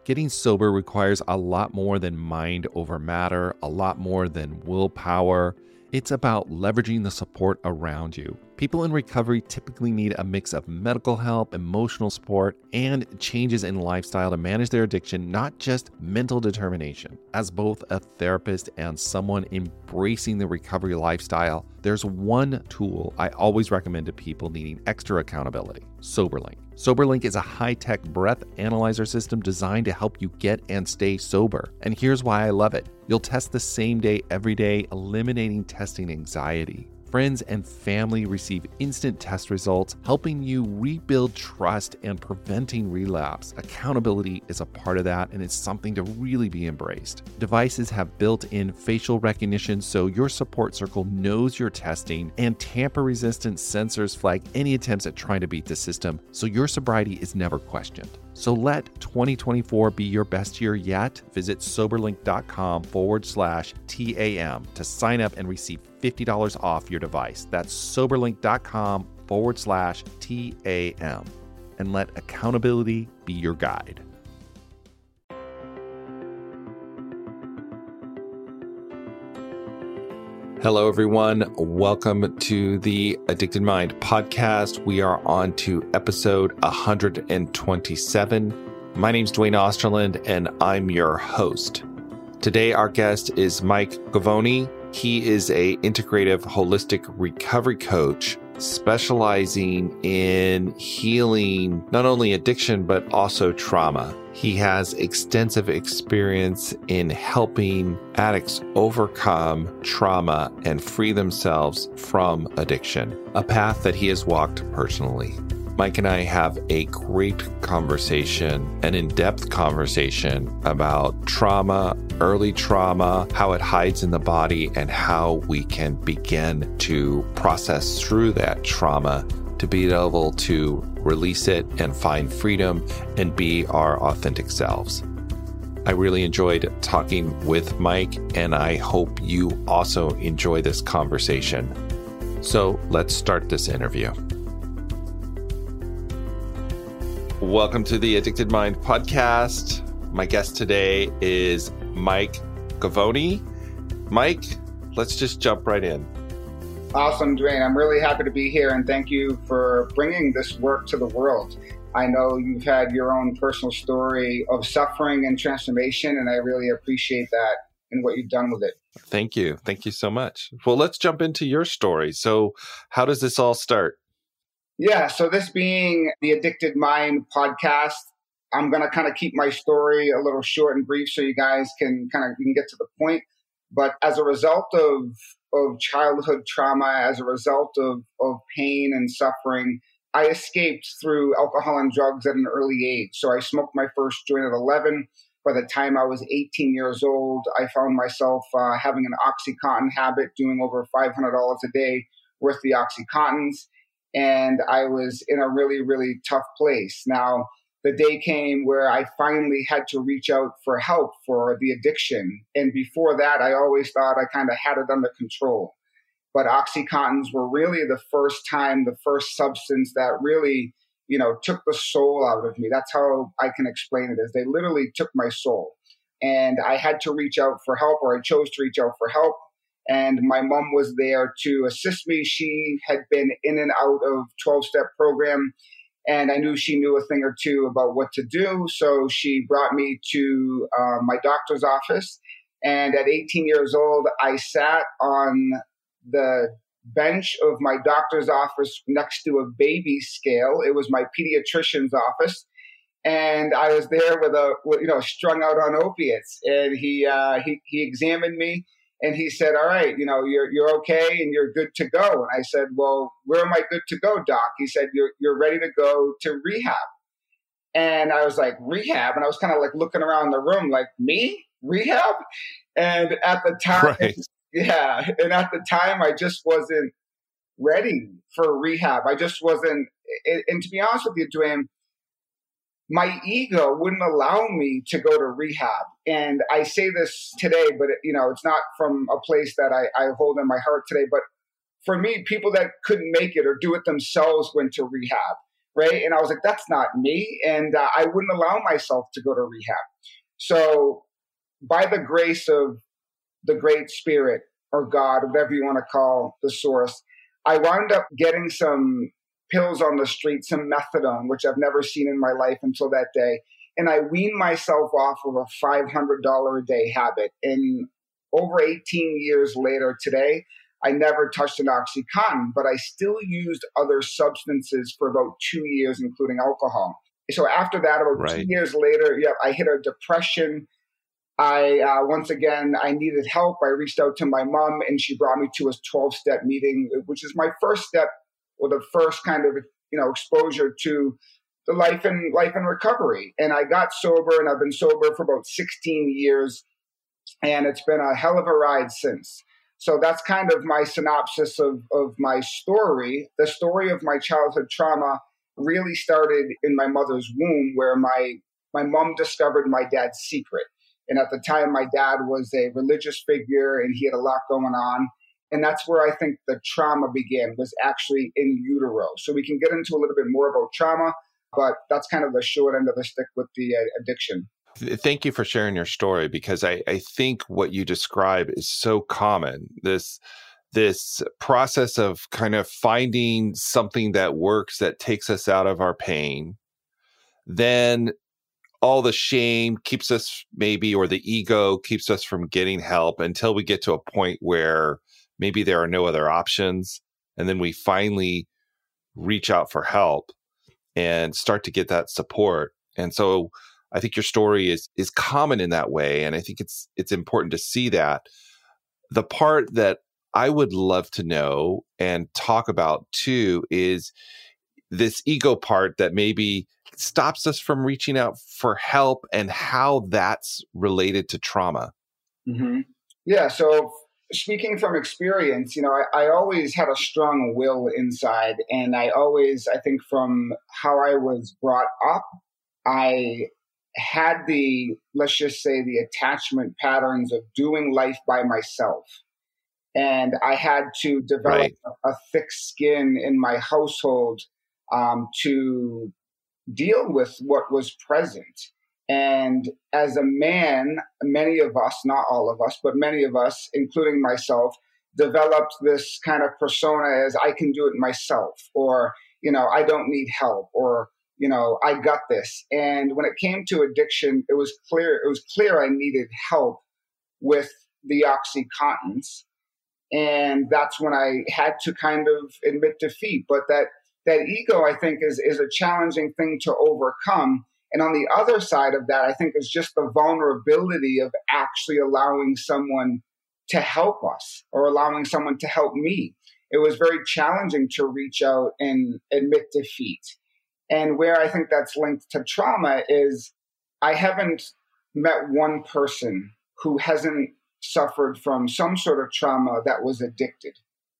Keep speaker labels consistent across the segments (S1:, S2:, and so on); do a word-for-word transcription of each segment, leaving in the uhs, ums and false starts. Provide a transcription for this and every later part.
S1: Getting sober requires a lot more than mind over matter, a lot more than willpower. It's about leveraging the support around you. People in recovery typically need a mix of medical help, emotional support, and changes in lifestyle to manage their addiction, not just mental determination. As both a therapist and someone embracing the recovery lifestyle, there's one tool I always recommend to people needing extra accountability: SoberLink. SoberLink is a high-tech breath analyzer system designed to help you get and stay sober. And here's why I love it. You'll test the same day every day, eliminating testing anxiety. Friends and family receive instant test results, helping you rebuild trust and preventing relapse. Accountability is a part of that, and it's something to really be embraced. Devices have built-in facial recognition, so your support circle knows you're testing, and tamper-resistant sensors flag any attempts at trying to beat the system, so your sobriety is never questioned. So let twenty twenty-four be your best year yet. Visit soberlink.com forward slash TAM to sign up and receive fifty dollars off your device. That's soberlink.com forward slash TAM. And let accountability be your guide. Hello, everyone. Welcome to the Addicted Mind podcast. We are on to episode one hundred twenty-seven. My name's Dwayne Osterland, and I'm your host. Today, our guest is Mike Gavoni. He is a integrative holistic recovery coach specializing in healing not only addiction, but also trauma. He has extensive experience in helping addicts overcome trauma and free themselves from addiction, a path that he has walked personally. Mike and I have a great conversation, an in-depth conversation about trauma, early trauma, how it hides in the body, and how we can begin to process through that trauma to be able to release it and find freedom and be our authentic selves. I really enjoyed talking with Mike, and I hope you also enjoy this conversation. So let's start this interview. Welcome to the Addicted Mind podcast. My guest today is Mike Gavoni. Mike, let's just jump right in.
S2: Awesome, Dwayne. I'm really happy to be here, and thank you for bringing this work to the world. I know you've had your own personal story of suffering and transformation, and I really appreciate that and what you've done with it.
S1: Thank you. Thank you so much. Well, let's jump into your story. So how does this all start?
S2: Yeah, so this being the Addicted Mind podcast, I'm going to kind of keep my story a little short and brief so you guys can kind of you can get to the point. But as a result of of childhood trauma, as a result of, of pain and suffering, I escaped through alcohol and drugs at an early age. So I smoked my first joint at eleven. By the time I was eighteen years old, I found myself uh, having an OxyContin habit, doing over five hundred dollars a day worth of the OxyContins. And I was in a really, really tough place. Now, the day came where I finally had to reach out for help for the addiction. And before that, I always thought I kind of had it under control. But OxyContins were really the first time, the first substance that really, you know, took the soul out of me. That's how I can explain it, is they literally took my soul. And I had to reach out for help, or I chose to reach out for help. And my mom was there to assist me. She had been in and out of twelve-step program, and I knew she knew a thing or two about what to do. So she brought me to uh, my doctor's office. And at eighteen years old, I sat on the bench of my doctor's office next to a baby scale. It was my pediatrician's office. And I was there with a, with, you know, strung out on opiates. And he, uh, he, he examined me. And he said, all right, you know, you're you're okay and you're good to go. And I said, well, where am I good to go, doc? He said, you're you're ready to go to rehab. And I was like, rehab? And I was kind of like looking around the room like, me? Rehab? And at the time,
S1: Right.
S2: yeah. And at the time, I just wasn't ready for rehab. I just wasn't. And, and to be honest with you, Dwayne, my ego wouldn't allow me to go to rehab. And I say this today, but it, you know, it's not from a place that I, I hold in my heart today. But for me, people that couldn't make it or do it themselves went to rehab. right? And I was like, that's not me. And uh, I wouldn't allow myself to go to rehab. So by the grace of the Great Spirit or God, whatever you want to call the source, I wound up getting some pills on the street, some methadone, which I've never seen in my life until that day. And I weaned myself off of a five hundred dollars a day habit. And over eighteen years later today, I never touched an OxyContin, but I still used other substances for about two years, including alcohol. So after that, about
S1: Right.
S2: two years later, yeah, I hit a depression. I, uh, once again, I needed help. I reached out to my mom and she brought me to a twelve-step meeting, which is my first step or the first kind of, you know, exposure to the life and life and recovery. And I got sober and I've been sober for about sixteen years and it's been a hell of a ride since. So that's kind of my synopsis of, of my story. The story of my childhood trauma really started in my mother's womb where my, my mom discovered my dad's secret. And at the time, my dad was a religious figure and he had a lot going on. And that's where I think the trauma began, was actually in utero. So we can get into a little bit more about trauma, but that's kind of the short end of the stick with the uh, addiction.
S1: Thank you for sharing your story, because I, I think what you describe is so common. This this process of kind of finding something that works, that takes us out of our pain, then all the shame keeps us maybe, or the ego keeps us from getting help until we get to a point where maybe there are no other options. And then we finally reach out for help and start to get that support. And so I think your story is, is common in that way. And I think it's, it's important to see that. The part that I would love to know and talk about too is this ego part that maybe stops us from reaching out for help, and how that's related to trauma.
S2: Mm-hmm. Yeah. So speaking from experience, you know, I, I always had a strong will inside. And I always, I think from how I was brought up, I had the, let's just say, the attachment patterns of doing life by myself. And I had to develop
S1: Right.
S2: a, a thick skin in my household um, to deal with what was present. And as a man, many of us, not all of us, but many of us, including myself, developed this kind of persona as I can do it myself, or, you know, I don't need help, or, you know, I got this. And when it came to addiction, it was clear, it was clear I needed help with the OxyContins. And that's when I had to kind of admit defeat. But that that ego, I think, is, is a challenging thing to overcome. And on the other side of that, I think is just the vulnerability of actually allowing someone to help us, or allowing someone to help me. It was very challenging to reach out and admit defeat. And where I think that's linked to trauma is I haven't met one person who hasn't suffered from some sort of trauma that was addicted.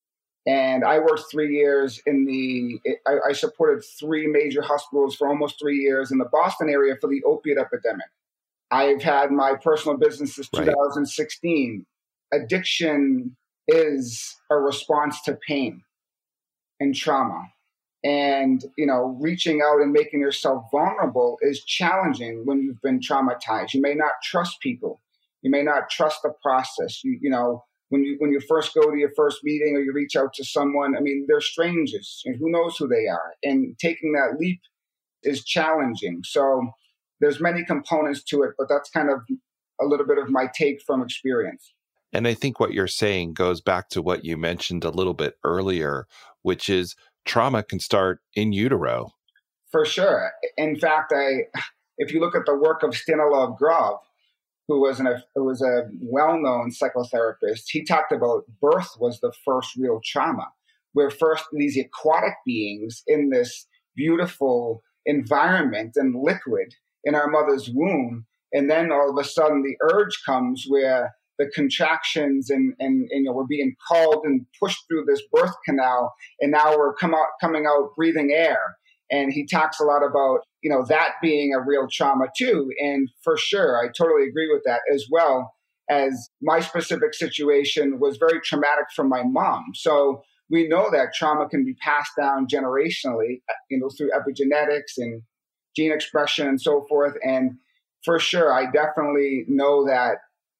S2: And I worked three years in the, I, I supported three major hospitals for almost three years in the Boston area for the opiate epidemic. I've had my personal business since
S1: Right.
S2: two thousand sixteen. Addiction is a response to pain and trauma. And, you know, reaching out and making yourself vulnerable is challenging when you've been traumatized. You may not trust people. You may not trust the process. You, you know, when you when you first go to your first meeting or you reach out to someone, I mean, they're strangers and who knows who they are. And taking that leap is challenging. So there's many components to it, but that's kind of a little bit of my take from experience.
S1: And I think what you're saying goes back to what you mentioned a little bit earlier, which is trauma can start in utero.
S2: For sure. In fact, I, if you look at the work of Stanislav Grof, who was, an, who was a well-known psychotherapist, he talked about birth was the first real trauma, where first these aquatic beings in this beautiful environment and liquid in our mother's womb, and then all of a sudden the urge comes where the contractions and, and, and you know, we're being called and pushed through this birth canal, and now we're come out, coming out breathing air. And he talks a lot about, you know, that being a real trauma too. And for sure, I totally agree with that, as well as my specific situation was very traumatic for my mom. So we know that trauma can be passed down generationally, you know, through epigenetics and gene expression and so forth. And for sure, I definitely know that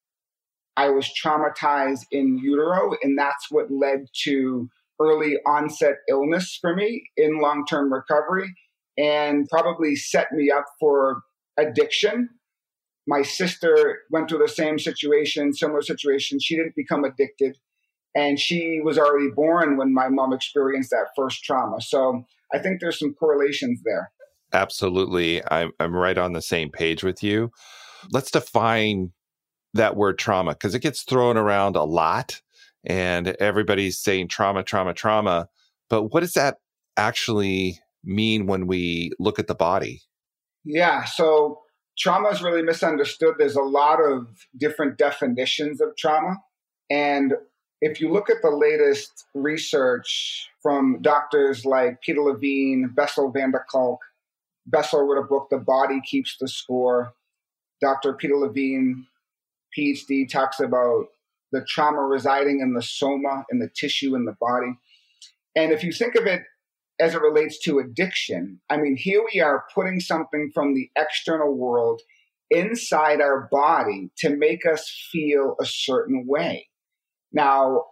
S2: I was traumatized in utero, and that's what led to early onset illness for me in long-term recovery and probably set me up for addiction. My sister went through the same situation, similar situation. She didn't become addicted, and she was already born when my mom experienced that first trauma. So I think there's some correlations there.
S1: Absolutely. I'm, I'm right on the same page with you. Let's define that word trauma, because it gets thrown around a lot and everybody's saying trauma, trauma, trauma. But what does that actually mean when we look at the body?
S2: Yeah, so trauma is really misunderstood. There's a lot of different definitions of trauma. And if you look at the latest research from doctors like Peter Levine, Bessel van der Kolk, Bessel wrote a book, The Body Keeps the Score. Doctor Peter Levine, P H D, talks about the trauma residing in the soma, in the tissue in the body. And if you think of it as it relates to addiction, I mean, here we are putting something from the external world inside our body to make us feel a certain way. Now,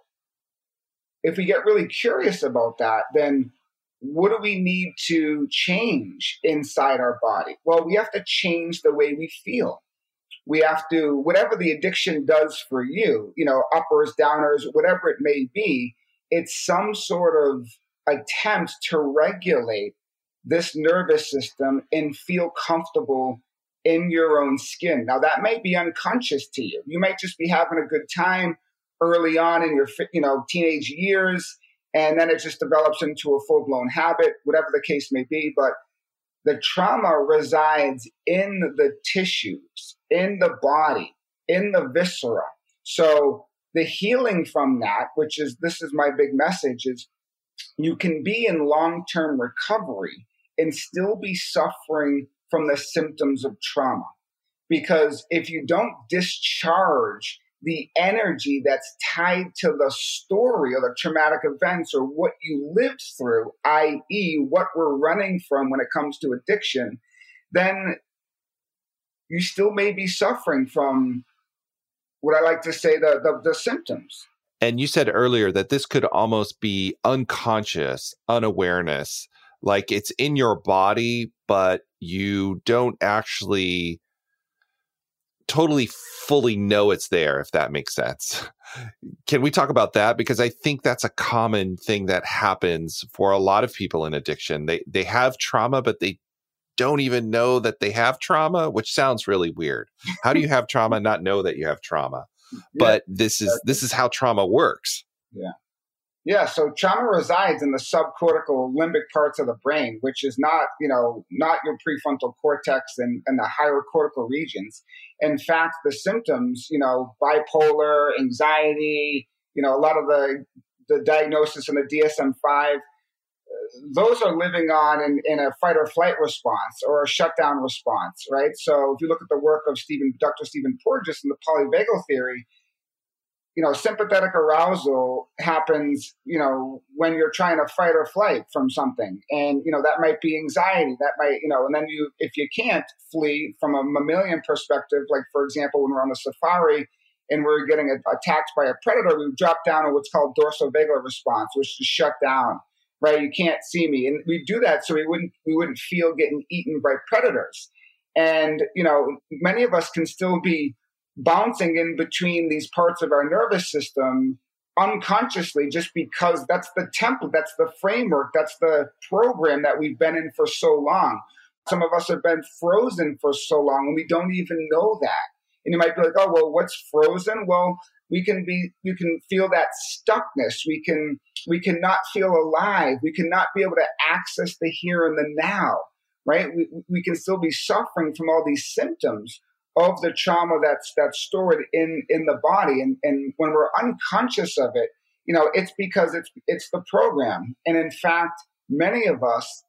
S2: if we get really curious about that, then what do we need to change inside our body? Well, we have to change the way we feel. We have to, whatever the addiction does for you, you know, uppers, downers, whatever it may be, it's some sort of attempt to regulate this nervous system and feel comfortable in your own skin. Now, that may be unconscious to you. You might just be having a good time early on in your, you know, teenage years, and then it just develops into a full-blown habit, whatever the case may be. But the trauma resides in the tissues, in the body, in the viscera. So the healing from that, which is, this is my big message, is you can be in long-term recovery and still be suffering from the symptoms of trauma. Because if you don't discharge the energy that's tied to the story or the traumatic events or what you lived through, that is what we're running from when it comes to addiction, then you still may be suffering from what I like to say, the, the, the symptoms.
S1: And you said earlier that this could almost be unconscious, unawareness, like it's in your body, but you don't actually totally fully know it's there, if that makes sense. Can we talk about that? Because I think that's a common thing that happens for a lot of people in addiction. They they have trauma, but they don't even know that they have trauma, which sounds really weird. How do you have trauma and not know that you have trauma? Yeah, but this is this is how trauma works.
S2: Yeah. Yeah, so trauma resides in the subcortical limbic parts of the brain, which is not, you know, not your prefrontal cortex and, and the higher cortical regions. In fact, the symptoms, you know, bipolar, anxiety, you know, a lot of the, the diagnosis in the D S M five, uh, those are living on in, in a fight or flight response or a shutdown response, right? So if you look at the work of Stephen, Doctor Stephen Porges in the polyvagal theory, you know, sympathetic arousal happens, you know, when you're trying to fight or flight from something. And, you know, that might be anxiety. That might, you know, and then you, if you can't flee from a mammalian perspective, like, for example, when we're on a safari and we're getting a, attacked by a predator, we drop down in what's called dorsovagal response, which is shut down, right? You can't see me. And we do that so we wouldn't, we wouldn't feel getting eaten by predators. And, you know, many of us can still be bouncing in between these parts of our nervous system unconsciously, just because that's the template, that's the framework, that's the program that we've been in for so long. Some of us have been frozen for so long and we don't even know that. And you might be like, oh, well, what's frozen? Well, we can be, you can feel that stuckness. We can, we cannot feel alive. We cannot be able to access the here and the now, right? We, we can still be suffering from all these symptoms of the trauma that's that's stored in, in the body. And, and when we're unconscious of it, you know, it's because it's it's the program. And in fact, many of us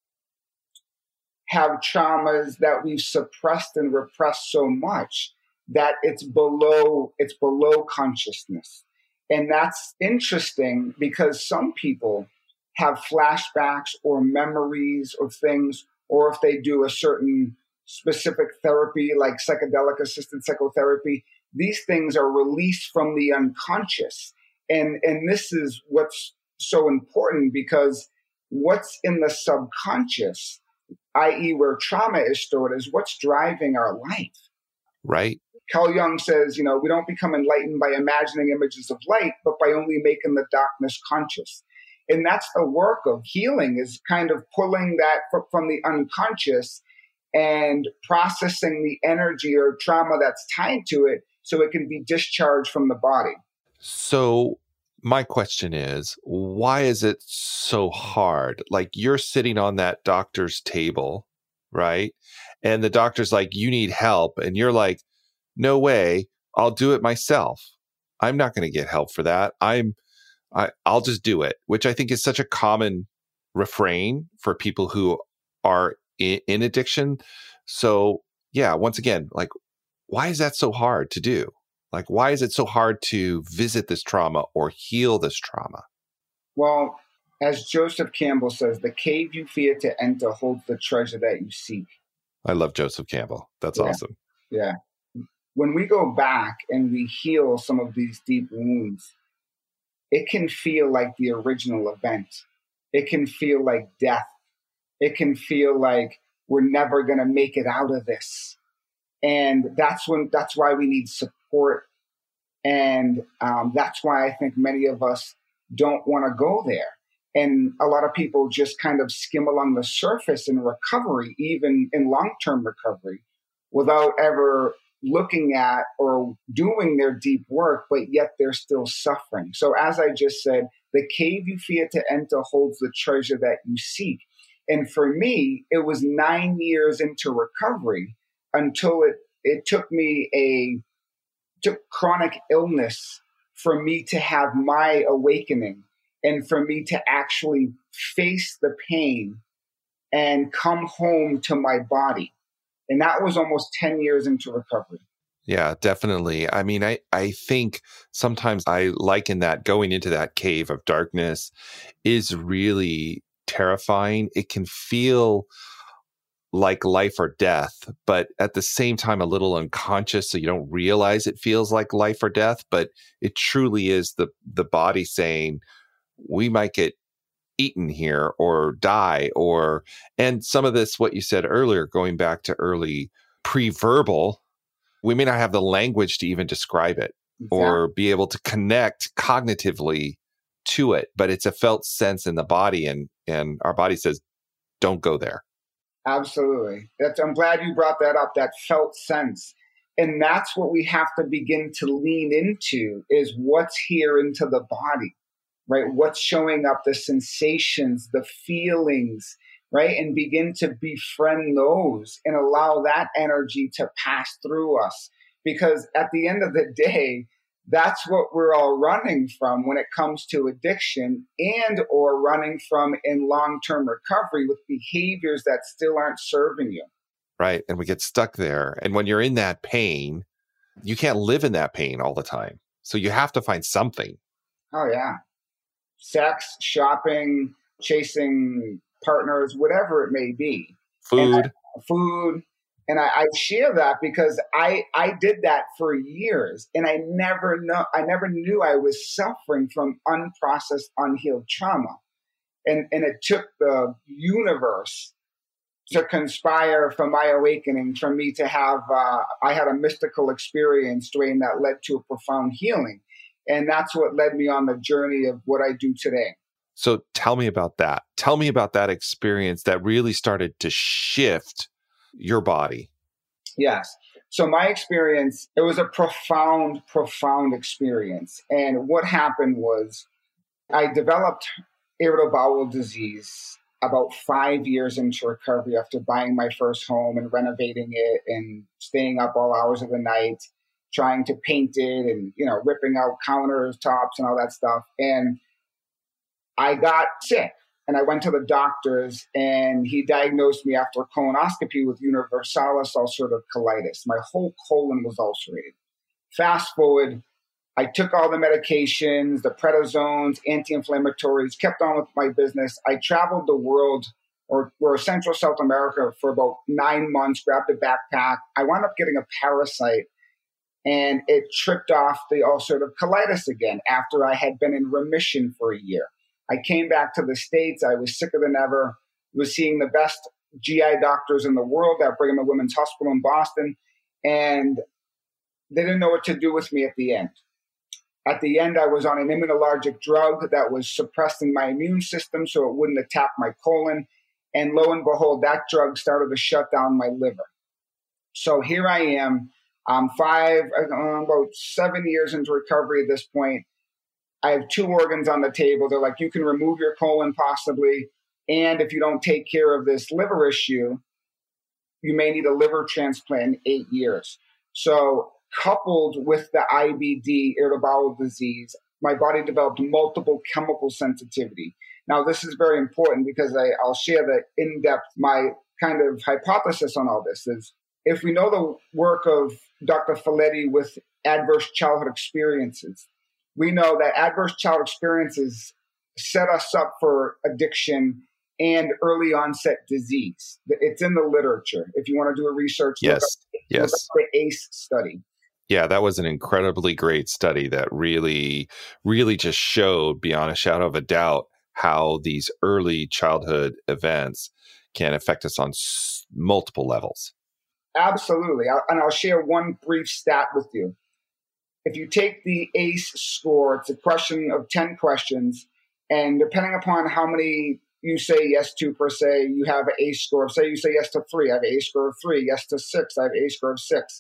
S2: have traumas that we've suppressed and repressed so much that it's below it's below consciousness. And that's interesting because some people have flashbacks or memories of things, or if they do a certain specific therapy like psychedelic assisted psychotherapy, these things are released from the unconscious. And, and this is what's so important, because what's in the subconscious, that is where trauma is stored, is what's driving our life.
S1: Right.
S2: Carl Jung says, you know, we don't become enlightened by imagining images of light, but by only making the darkness conscious. And that's the work of healing, is kind of pulling that from the unconscious and processing the energy or trauma that's tied to it so it can be discharged from the body.
S1: So my question is, why is it so hard? Like, you're sitting on that doctor's table, right? And the doctor's like, you need help. And you're like, no way, I'll do it myself. I'm not going to get help for that. I'm, I, I'll just do it, which I think is such a common refrain for people who are in, in addiction. So yeah, once again, like, why is that so hard to do? Like, why is it so hard to visit this trauma or heal this trauma?
S2: Well, as Joseph Campbell says, the cave you fear to enter holds the treasure that you seek.
S1: I love Joseph Campbell. That's
S2: yeah.
S1: awesome.
S2: Yeah. When we go back and we heal some of these deep wounds, it can feel like the original event. It can feel like death. It can feel like we're never going to make it out of this. And that's when, that's why we need support. And um, that's why I think many of us don't want to go there. And a lot of people just kind of skim along the surface in recovery, even in long-term recovery, without ever looking at or doing their deep work, but yet they're still suffering. So as I just said, the cave you fear to enter holds the treasure that you seek. And for me, it was nine years into recovery until it, it took me a took chronic illness for me to have my awakening and for me to actually face the pain and come home to my body. And that was almost ten years into recovery.
S1: Yeah, definitely. I mean, I, I think sometimes I liken that going into that cave of darkness is really terrifying. It can feel like life or death, but at the same time, a little unconscious. So you don't realize it feels like life or death, but it truly is the, the body saying, we might get eaten here or die, or, and some of this, what you said earlier, going back to early pre-verbal, we may not have the language to even describe it exactly. or be able to connect cognitively to it, but it's a felt sense in the body, and, and our body says, don't go there.
S2: Absolutely. That's, I'm glad you brought that up, that felt sense. And that's what we have to begin to lean into, is what's here into the body, right? What's showing up, the sensations, the feelings, right? And begin to befriend those and allow that energy to pass through us. Because at the end of the day, that's what we're all running from when it comes to addiction, and or running from in long-term recovery with behaviors that still aren't serving you.
S1: Right. And we get stuck there. And when you're in that pain, you can't live in that pain all the time. So you have to find something.
S2: Oh, yeah. Sex, shopping, chasing partners, whatever it may be.
S1: Food.
S2: I, food. And I, I share that because I, I did that for years, and I never know I never knew I was suffering from unprocessed, unhealed trauma. And and it took the universe to conspire for my awakening, for me to have uh, I had a mystical experience, Dwayne, that led to a profound healing. And that's what led me on the journey of what I do today.
S1: So tell me about that. Tell me about that experience that really started to shift your body.
S2: Yes. So my experience, it was a profound, profound experience. And what happened was I developed irritable bowel disease about five years into recovery after buying my first home and renovating it and staying up all hours of the night, trying to paint it and, you know, ripping out counters, tops and all that stuff. And I got sick. And I went to the doctors, and he diagnosed me after a colonoscopy with universalis ulcerative colitis. My whole colon was ulcerated. Fast forward, I took all the medications, the prednisones, anti-inflammatories, kept on with my business. I traveled the world or, or Central South America for about nine months, grabbed a backpack. I wound up getting a parasite, and it tripped off the ulcerative colitis again after I had been in remission for a year. I came back to the States. I was sicker than ever, was seeing the best G I doctors in the world at Brigham and Women's Hospital in Boston, and they didn't know what to do with me at the end. At the end, I was on an immunologic drug that was suppressing my immune system so it wouldn't attack my colon. And lo and behold, that drug started to shut down my liver. So here I am. I'm five, about seven years into recovery at this point. I have two organs on the table. They're like, you can remove your colon possibly. And if you don't take care of this liver issue, you may need a liver transplant in eight years. So coupled with the I B D, irritable bowel disease, my body developed multiple chemical sensitivity. Now, this is very important because I, I'll share the in-depth, my kind of hypothesis on all this is if we know the work of Doctor Felitti with adverse childhood experiences, we know that adverse childhood experiences set us up for addiction and early onset disease. It's in the literature. If you want to do a research,
S1: yes,
S2: look up,
S1: yes.
S2: look up the A C E study.
S1: Yeah, that was an incredibly great study that really, really just showed beyond a shadow of a doubt how these early childhood events can affect us on s- multiple levels.
S2: Absolutely. I'll, and I'll share one brief stat with you. If you take the A C E score, it's a question of ten questions, and depending upon how many you say yes to per se, you have an A C E score. Say you say yes to three, I have an A C E score of three. Yes to six, I have an A C E score of six.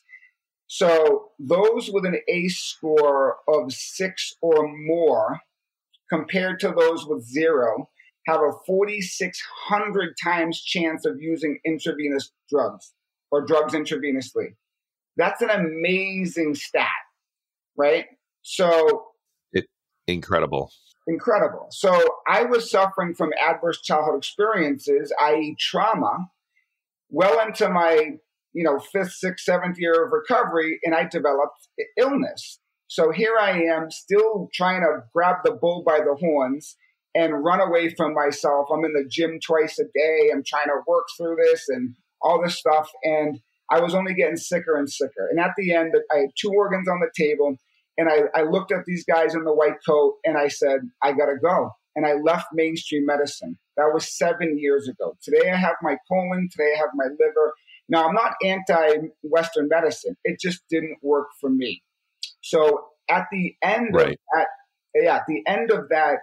S2: So those with an A C E score of six or more compared to those with zero have a forty-six hundred times chance of using intravenous drugs or drugs intravenously. That's an amazing stat, right? So
S1: it, incredible.
S2: Incredible. So I was suffering from adverse childhood experiences, that is trauma, well into my you know, fifth, sixth, seventh year of recovery, and I developed illness. So here I am still trying to grab the bull by the horns and run away from myself. I'm in the gym twice a day. I'm trying to work through this and all this stuff. And I was only getting sicker and sicker. And at the end, I had two organs on the table. And I, I looked at these guys in the white coat and I said, I got to go. And I left mainstream medicine. That was seven years ago. Today I have my colon. Today I have my liver. Now, I'm not anti-Western medicine. It just didn't work for me. So at the end
S1: right.
S2: of that, yeah, at the end of that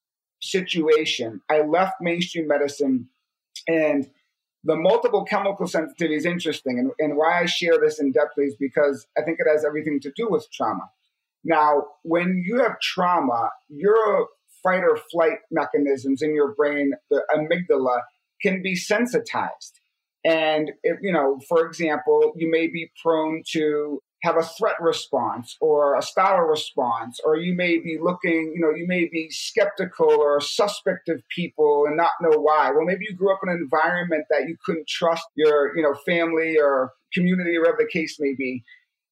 S2: situation, I left mainstream medicine, and the multiple chemical sensitivity is interesting. And, and why I share this in depth is because I think it has everything to do with trauma. Now, when you have trauma, your fight or flight mechanisms in your brain, the amygdala, can be sensitized. And, if, you know, for example, you may be prone to have a threat response or a startle response, or you may be looking, you know, you may be skeptical or suspect of people and not know why. Well, maybe you grew up in an environment that you couldn't trust your, you know, family or community or whatever the case may be.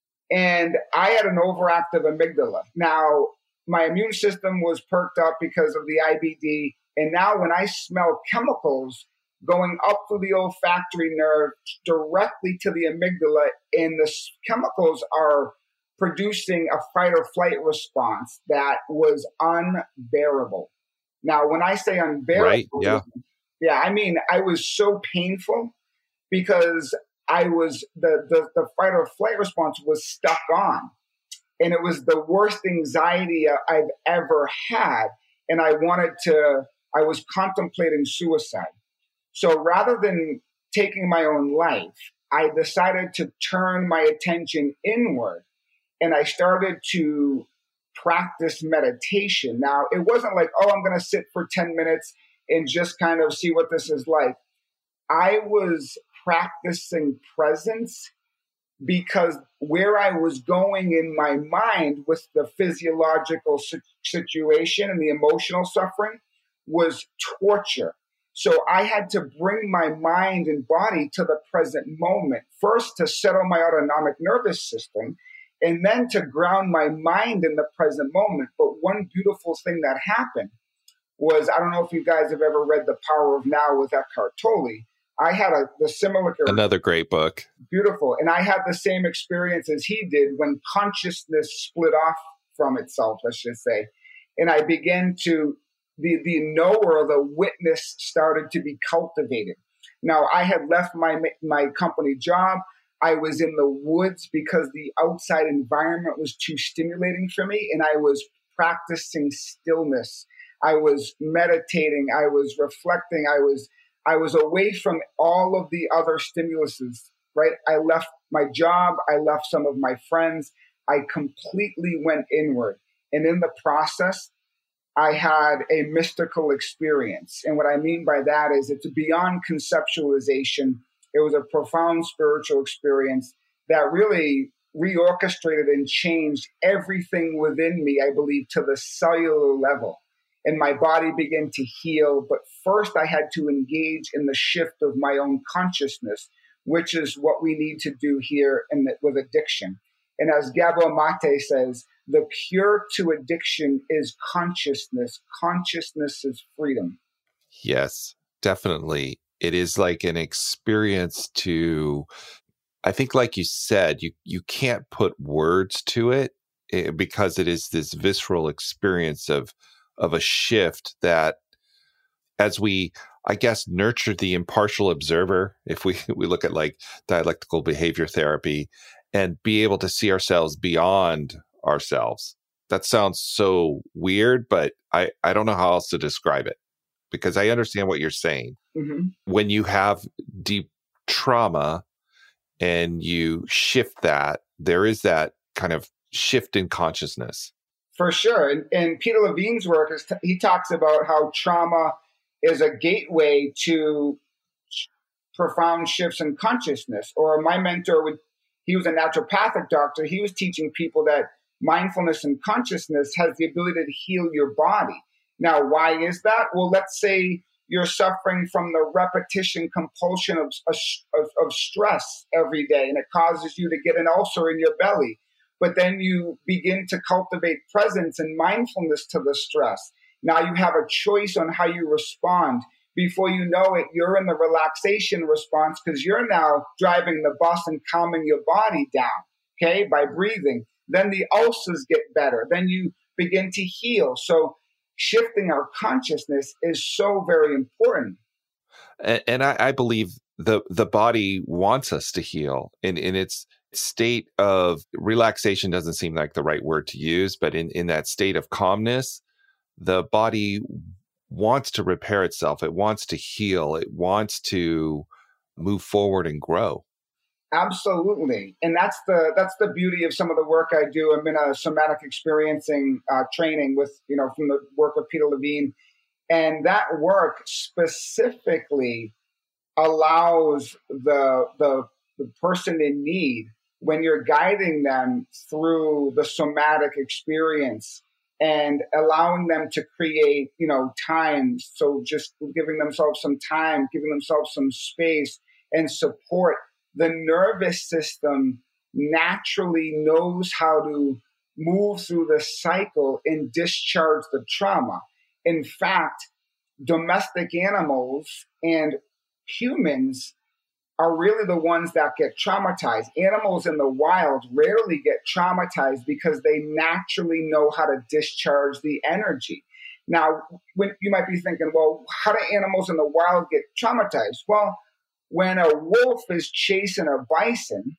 S2: And I had an overactive amygdala. Now, my immune system was perked up because of the I B D. And now when I smell chemicals going up through the olfactory nerve directly to the amygdala, and the chemicals are producing a fight or flight response that was unbearable. Now, when I say unbearable,
S1: right, yeah.
S2: yeah, I mean, I was so painful because I was, the, the, the fight or flight response was stuck on. And it was the worst anxiety I've ever had. And I wanted to, I was contemplating suicide. So rather than taking my own life, I decided to turn my attention inward, and I started to practice meditation. Now, it wasn't like, oh, I'm going to sit for ten minutes and just kind of see what this is like. I was practicing presence because where I was going in my mind with the physiological situation and the emotional suffering was torture. So I had to bring my mind and body to the present moment, first to settle my autonomic nervous system, and then to ground my mind in the present moment. But one beautiful thing that happened was, I don't know if you guys have ever read The Power of Now with Eckhart Tolle. I had a the similar
S1: another great book.
S2: Beautiful. And I had the same experience as he did when consciousness split off from itself, let's just say. And I began to, the, the knower, the witness started to be cultivated. Now, I had left my my company job. I was in the woods because the outside environment was too stimulating for me. And I was practicing stillness. I was meditating. I was reflecting. I was I was away from all of the other stimuluses, right? I left my job. I left some of my friends. I completely went inward. And in the process, I had a mystical experience. And what I mean by that is it's beyond conceptualization. It was a profound spiritual experience that really reorchestrated and changed everything within me, I believe, to the cellular level. And my body began to heal. But first, I had to engage in the shift of my own consciousness, which is what we need to do here in the, with addiction. And as Gabor Mate says, the cure to addiction is consciousness. Consciousness is freedom.
S1: Yes, definitely. It is like an experience to, I think, like you said, you, you can't put words to it, it because it is this visceral experience of of a shift that, as we, I guess, nurture the impartial observer, if we, we look at like dialectical behavior therapy, and be able to see ourselves beyond ourselves. That sounds so weird, but I, I don't know how else to describe it, because I understand what you're saying.
S2: Mm-hmm.
S1: When you have deep trauma and you shift that, there is that kind of shift in consciousness.
S2: For sure. And, and Peter Levine's work, is t- he talks about how trauma is a gateway to sh- profound shifts in consciousness. Or my mentor, would, he was a naturopathic doctor. He was teaching people that mindfulness and consciousness has the ability to heal your body. Now, why is that? Well, let's say you're suffering from the repetition compulsion of, of, of stress every day, and it causes you to get an ulcer in your belly. But then you begin to cultivate presence and mindfulness to the stress. Now you have a choice on how you respond. Before you know it, you're in the relaxation response because you're now driving the bus and calming your body down, okay, by breathing. Then the ulcers get better. Then you begin to heal. So shifting our consciousness is so very important.
S1: And, and I, I believe the the body wants us to heal, and, and its state of relaxation doesn't seem like the right word to use, but in, in that state of calmness, the body wants to repair itself. It wants to heal. It wants to move forward and grow.
S2: Absolutely. And that's the that's the beauty of some of the work I do. I'm in a somatic experiencing uh, training with, you know, from the work of Peter Levine. And that work specifically allows the, the, the person in need, when you're guiding them through the somatic experience and allowing them to create, you know, time. So just giving themselves some time, giving themselves some space and support. The nervous system naturally knows how to move through the cycle and discharge the trauma. In fact, domestic animals and humans are really the ones that get traumatized. Animals in the wild rarely get traumatized because they naturally know how to discharge the energy. Now, when you might be thinking, well, how do animals in the wild get traumatized? Well, when a wolf is chasing a bison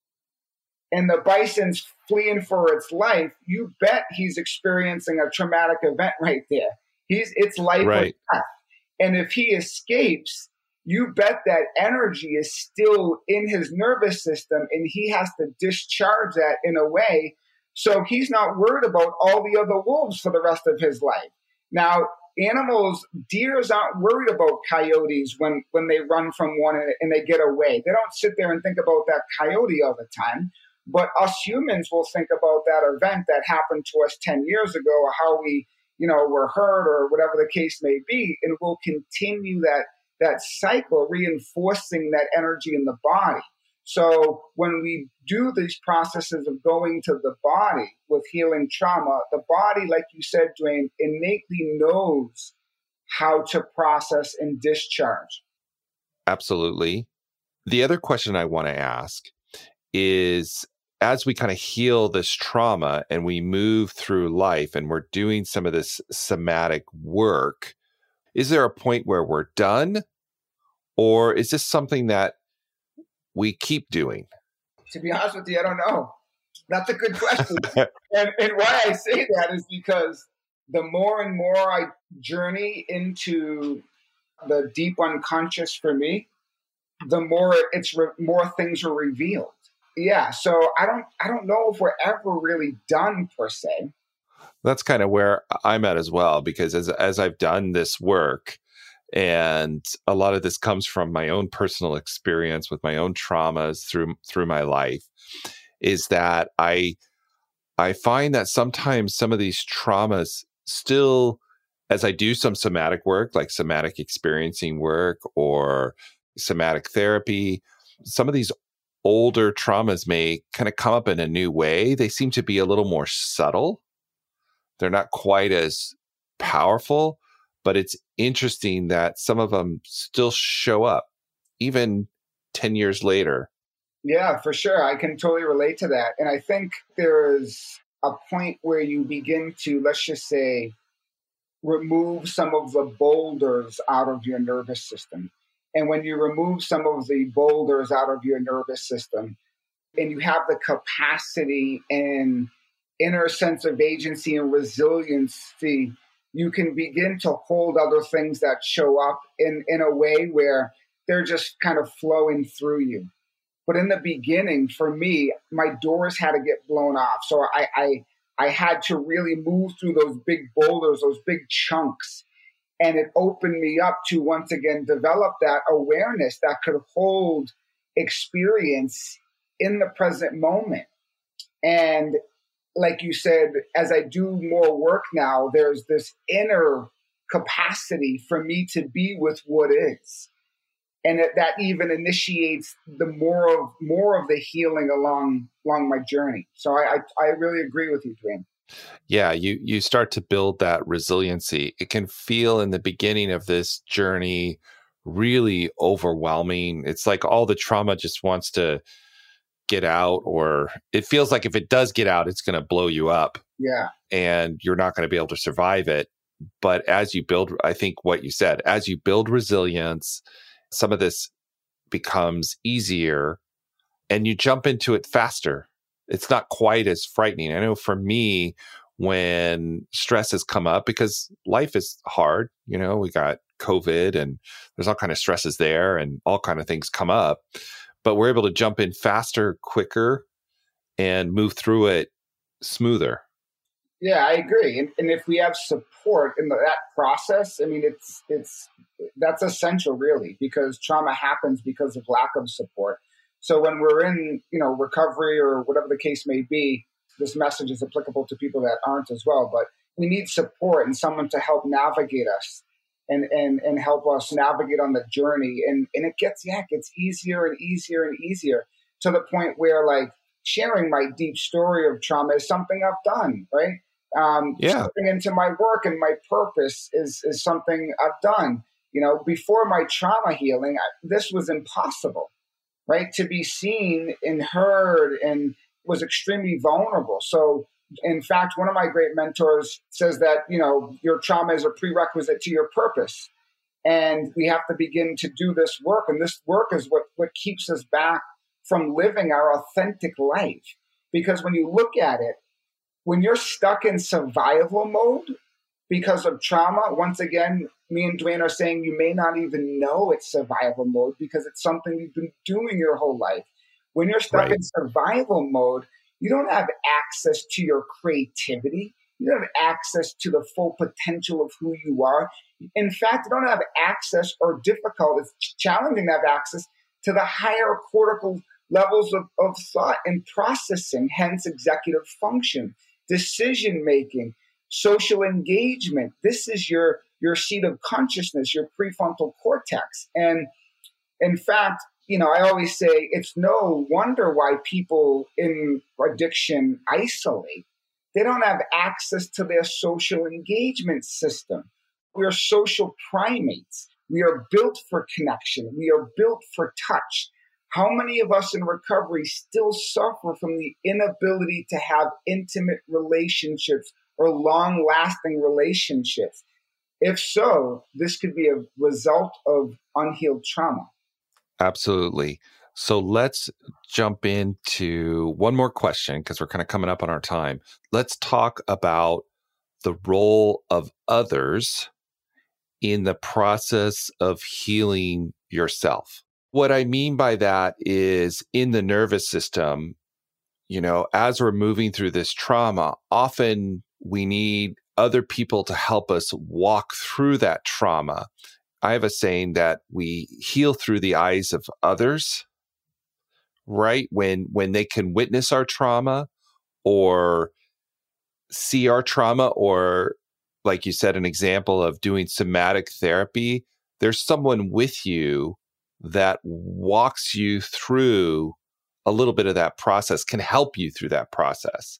S2: and the bison's fleeing for its life, you bet he's experiencing a traumatic event right there. He's it's life
S1: right.
S2: or death. And if he escapes, you bet that energy is still in his nervous system and he has to discharge that in a way. So he's not worried about all the other wolves for the rest of his life. Now, animals, deers aren't worried about coyotes when, when they run from one and, and they get away. They don't sit there and think about that coyote all the time. But us humans will think about that event that happened to us ten years ago, or how we, you know, were hurt or whatever the case may be. And we'll continue that that cycle, reinforcing that energy in the body. So when we do these processes of going to the body with healing trauma, the body, like you said, Dwayne, innately knows how to process and discharge.
S1: Absolutely. The other question I want to ask is, as we kind of heal this trauma and we move through life and we're doing some of this somatic work, is there a point where we're done? Or is this something that we keep doing?
S2: To be honest with you, I don't know. That's a good question. and, and why I say that is because the more and more I journey into the deep unconscious for me, the more it's re- more things are revealed. Yeah, so I don't I don't know if we're ever really done per se.
S1: That's kind of where I'm at as well, because as as I've done this work, and a lot of this comes from my own personal experience with my own traumas through through my life, is that I I find that sometimes some of these traumas still, as I do some somatic work, like somatic experiencing work or somatic therapy, some of these older traumas may kind of come up in a new way. They seem to be a little more subtle. They're not quite as powerful, but it's interesting that some of them still show up even ten years later.
S2: Yeah, for sure. I can totally relate to that. And I think there's a point where you begin to, let's just say, remove some of the boulders out of your nervous system. And when you remove some of the boulders out of your nervous system, and you have the capacity and inner sense of agency and resiliency, you can begin to hold other things that show up in, in a way where they're just kind of flowing through you. But in the beginning, for me, my doors had to get blown off. So I, I, I had to really move through those big boulders, those big chunks. And it opened me up to once again develop that awareness that could hold experience in the present moment. And like you said, as I do more work now, there's this inner capacity for me to be with what is. And it, that even initiates the more of more of the healing along along my journey. So I, I, I really agree with you, Dwayne.
S1: Yeah, you you start to build that resiliency. It can feel in the beginning of this journey really overwhelming. It's like all the trauma just wants to get out, or it feels like if it does get out, it's going to blow you up.
S2: Yeah.
S1: And you're not going to be able to survive it. But as you build, I think what you said, as you build resilience, some of this becomes easier and you jump into it faster. It's not quite as frightening. I know for me, when stress has come up, because life is hard, you know, we got COVID and there's all kind of stresses there and all kind of things come up, but we're able to jump in faster, quicker, and move through it smoother.
S2: Yeah, I agree. And, and if we have support in the, that process, I mean, it's it's that's essential, really, because trauma happens because of lack of support. So when we're in, you know, recovery or whatever the case may be, this message is applicable to people that aren't as well. But we need support and someone to help navigate us and and and help us navigate on the journey. And and it gets yeah, it gets easier and easier and easier to the point where, like, sharing my deep story of trauma is something I've done, right? Um,
S1: yeah.
S2: Stepping into my work and my purpose is is something I've done. You know, before my trauma healing, I, this was impossible, right? To be seen and heard and was extremely vulnerable. So, in fact, one of my great mentors says that, you know, your trauma is a prerequisite to your purpose. And we have to begin to do this work. And this work is what, what keeps us back from living our authentic life. Because when you look at it, when you're stuck in survival mode because of trauma, once again, me and Dwayne are saying you may not even know it's survival mode because it's something you've been doing your whole life. When you're stuck
S1: Right.
S2: in survival mode, you don't have access to your creativity. You don't have access to the full potential of who you are. In fact, you don't have access, or difficult, it's challenging to have access to the higher cortical levels of, of thought and processing, hence executive function, decision-making, social engagement. This is your, your seat of consciousness, your prefrontal cortex. And in fact, you know, I always say it's no wonder why people in addiction isolate. They don't have access to their social engagement system. We are social primates. We are built for connection. We are built for touch. How many of us in recovery still suffer from the inability to have intimate relationships or long-lasting relationships? If so, this could be a result of unhealed trauma.
S1: Absolutely. So let's jump into one more question because we're kind of coming up on our time. Let's talk about the role of others in the process of healing yourself. What I mean by that is in the nervous system, you know, as we're moving through this trauma, often we need other people to help us walk through that trauma. I have a saying that we heal through the eyes of others, right? When when they can witness our trauma or see our trauma, or like you said, an example of doing somatic therapy, there's someone with you that walks you through a little bit of that process, can help you through that process.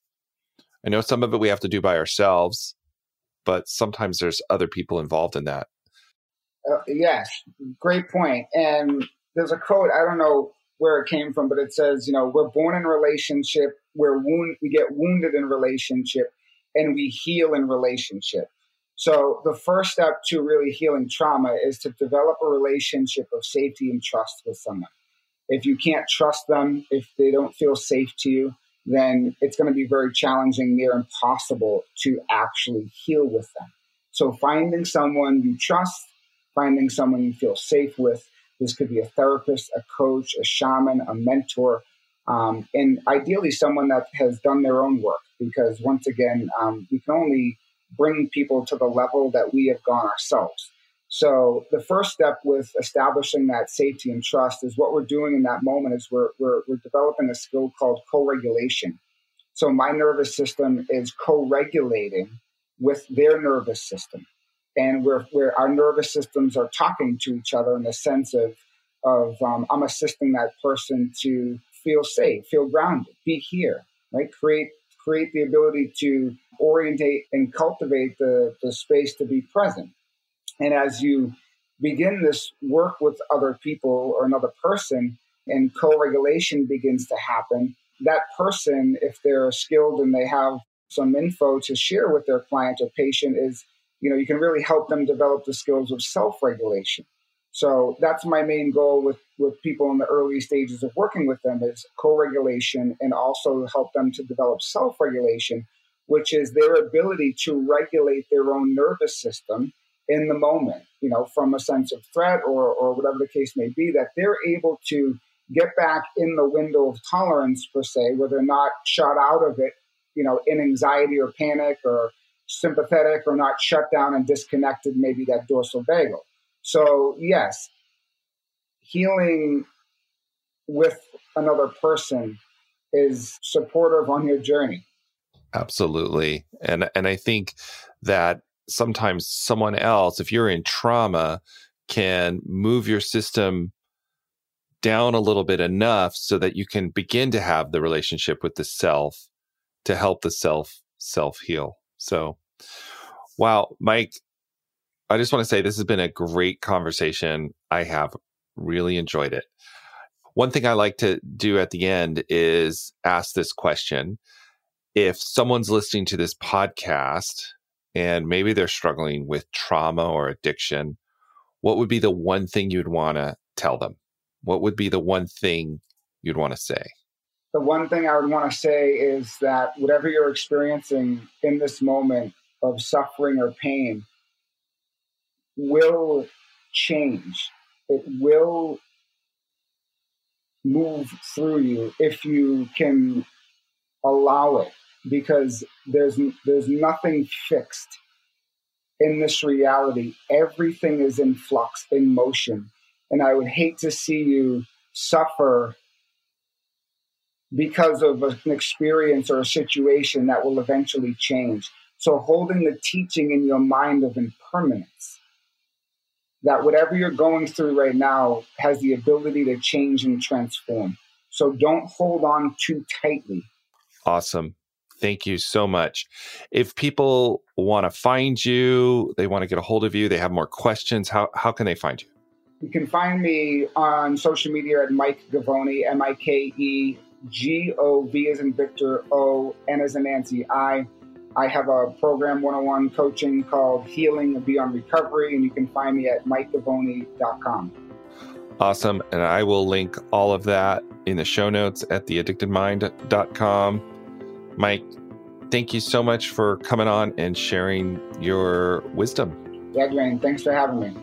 S1: I know some of it we have to do by ourselves, but sometimes there's other people involved in that.
S2: Uh, yes, great point. And there's a quote, I don't know where it came from, but it says, you know, we're born in relationship, we're wound, we get wounded in relationship, and we heal in relationship. So the first step to really healing trauma is to develop a relationship of safety and trust with someone. If you can't trust them, if they don't feel safe to you, then it's going to be very challenging, near impossible to actually heal with them. So finding someone you trust, finding someone you feel safe with. This could be a therapist, a coach, a shaman, a mentor, um, and ideally someone that has done their own work. Because once again, um, we can only bring people to the level that we have gone ourselves. So the first step with establishing that safety and trust is what we're doing in that moment is we're, we're, we're developing a skill called co-regulation. So my nervous system is co-regulating with their nervous system. And we're, we're, our nervous systems are talking to each other in the sense of, of um, I'm assisting that person to feel safe, feel grounded, be here, right? Create create the ability to orientate and cultivate the, the space to be present. And as you begin this work with other people or another person and co-regulation begins to happen, that person, if they're skilled and they have some info to share with their client or patient, is, you know, you can really help them develop the skills of self-regulation. So that's my main goal with, with people in the early stages of working with them is co-regulation, and also help them to develop self-regulation, which is their ability to regulate their own nervous system in the moment, you know, from a sense of threat or, or whatever the case may be, that they're able to get back in the window of tolerance, per se, where they're not shot out of it, you know, in anxiety or panic or sympathetic, or not shut down and disconnected, maybe that dorsal vagal. So yes, healing with another person is supportive on your journey.
S1: Absolutely. And and I think that sometimes someone else, if you're in trauma, can move your system down a little bit enough so that you can begin to have the relationship with the self to help the self self heal. So, wow, Mike, I just want to say this has been a great conversation. I have really enjoyed it. One thing I like to do at the end is ask this question. If someone's listening to this podcast and maybe they're struggling with trauma or addiction, what would be the one thing you'd want to tell them? What would be the one thing you'd want to say?
S2: The one thing I would want to say is that whatever you're experiencing in this moment of suffering or pain will change. It will move through you if you can allow it, because there's there's nothing fixed in this reality. Everything is in flux, in motion. And I would hate to see you suffer because of an experience or a situation that will eventually change. So holding the teaching in your mind of impermanence, that whatever you're going through right now has the ability to change and transform. So don't hold on too tightly.
S1: Awesome. Thank you so much. If people want to find you, they want to get a hold of you, they have more questions, how, how can they find you?
S2: You can find me on social media at Mike Gavoni, M I K E G O V as in Victor, O, N as in Nancy, I. I have a program one oh one coaching called Healing Beyond Recovery, and you can find me at mike gavoni dot com.
S1: Awesome. And I will link all of that in the show notes at the addicted mind dot com. Mike, thank you so much for coming on and sharing your wisdom.
S2: Yeah, Dwayne, thanks for having me.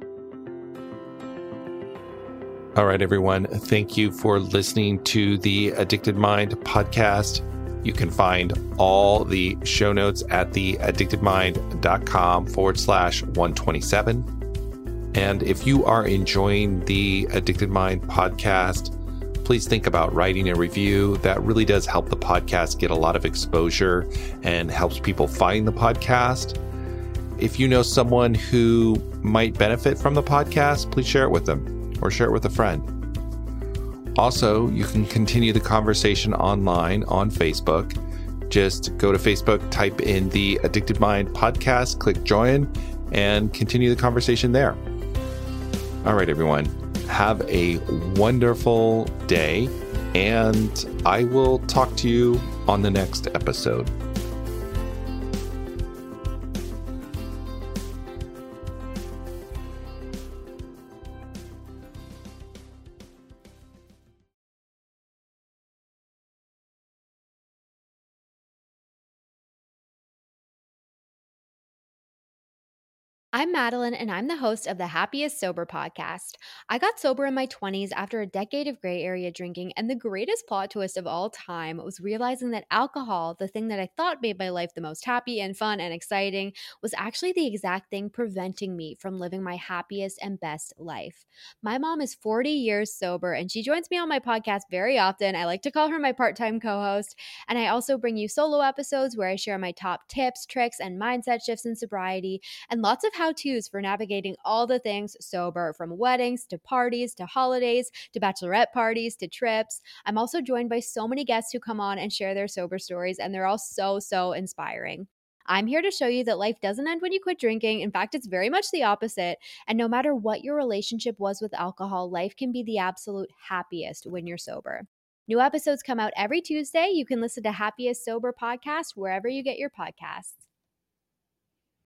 S1: All right, everyone. Thank you for listening to the Addicted Mind podcast. You can find all the show notes at the addicted mind dot com forward slash one twenty-seven. And if you are enjoying the Addicted Mind podcast, please think about writing a review. That really does help the podcast get a lot of exposure and helps people find the podcast. If you know someone who might benefit from the podcast, please share it with them or share it with a friend. Also, you can continue the conversation online on Facebook. Just go to Facebook, type in the Addicted Mind podcast, click join, and continue the conversation there. All right, everyone. Have a wonderful day, and I will talk to you on the next episode.
S3: I'm Madeline, and I'm the host of the Happiest Sober podcast. I got sober in my twenties after a decade of gray area drinking, and the greatest plot twist of all time was realizing that alcohol, the thing that I thought made my life the most happy and fun and exciting, was actually the exact thing preventing me from living my happiest and best life. My mom is forty years sober, and she joins me on my podcast very often. I like to call her my part-time co-host, and I also bring you solo episodes where I share my top tips, tricks, and mindset shifts in sobriety, and lots of how how-tos for navigating all the things sober, from weddings to parties to holidays to bachelorette parties to trips. I'm also joined by so many guests who come on and share their sober stories, and they're all so, so inspiring. I'm here to show you that life doesn't end when you quit drinking. In fact, it's very much the opposite. And no matter what your relationship was with alcohol, life can be the absolute happiest when you're sober. New episodes come out every Tuesday. You can listen to Happiest Sober podcast wherever you get your podcasts.